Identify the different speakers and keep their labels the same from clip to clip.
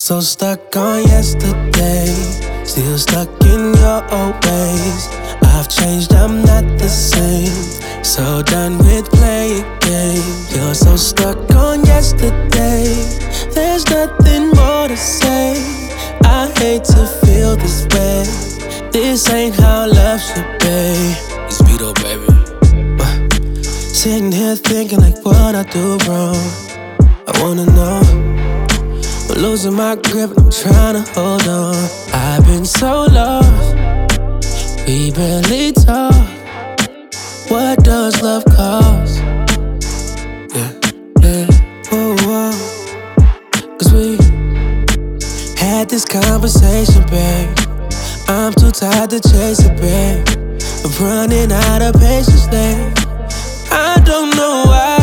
Speaker 1: So stuck on yesterday, still stuck in your old ways. I've changed, I'm not the same. So done with playing games. You're so stuck on yesterday, there's nothing more to say. I hate to feel this way. This ain't how love should be.
Speaker 2: It's Vito, baby.
Speaker 1: Sitting here thinking like what I do wrong. I wanna know. I'm losing my grip, I'm trying to hold on. I've been so lost, we barely talk. What does love cost? Yeah, yeah, whoa, whoa. Cause we had this conversation, babe. I'm too tired to chase it, babe. I'm running out of patience, babe. I don't know why.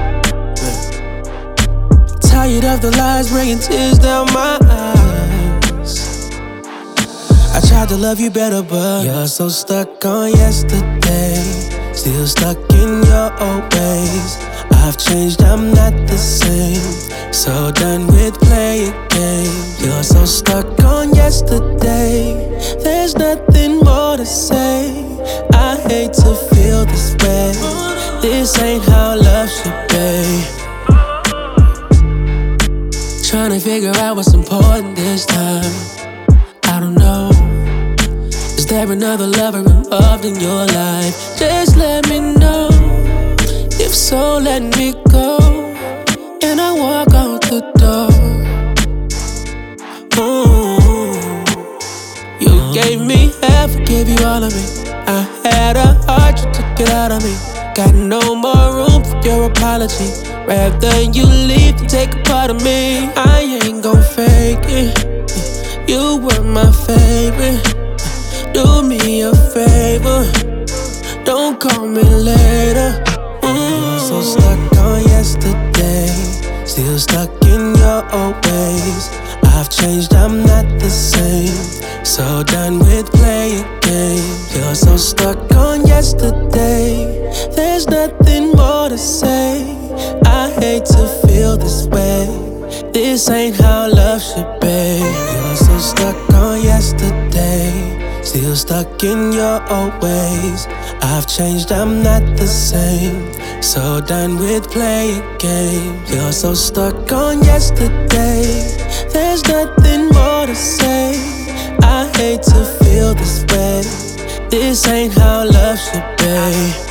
Speaker 1: Tired of the lies bringing tears down my eyes. I tried to love you better, but you're so stuck on yesterday, still stuck in your old ways. I've changed, I'm not the same. So done with playing games. You're so stuck on yesterday, there's nothing more to say. I hate to feel this way. This ain't how love should be. Trying to figure out what's important this time. I don't know. Is there another lover involved in your life? Just let me know. If so, let me go. And I walk out the door. Ooh. You gave me half, I gave you all of me. I had a heart, you took it out of me. Got no more room for your apology. Rather you leave than take a part of me. I ain't gon' fake it. You were my favorite. Do me a favor, don't call me later. So stuck on yesterday, still stuck in your old ways. I've changed, I'm not the same. So done with playing games. You're so stuck on yesterday, there's nothing more to say. I hate to feel this way. This ain't how love should be. You're so stuck on yesterday, still stuck in your old ways. I've changed, I'm not the same. So done with playing games. You're so stuck on yesterday, there's nothing more to say. I hate to feel this way. This ain't how love should be.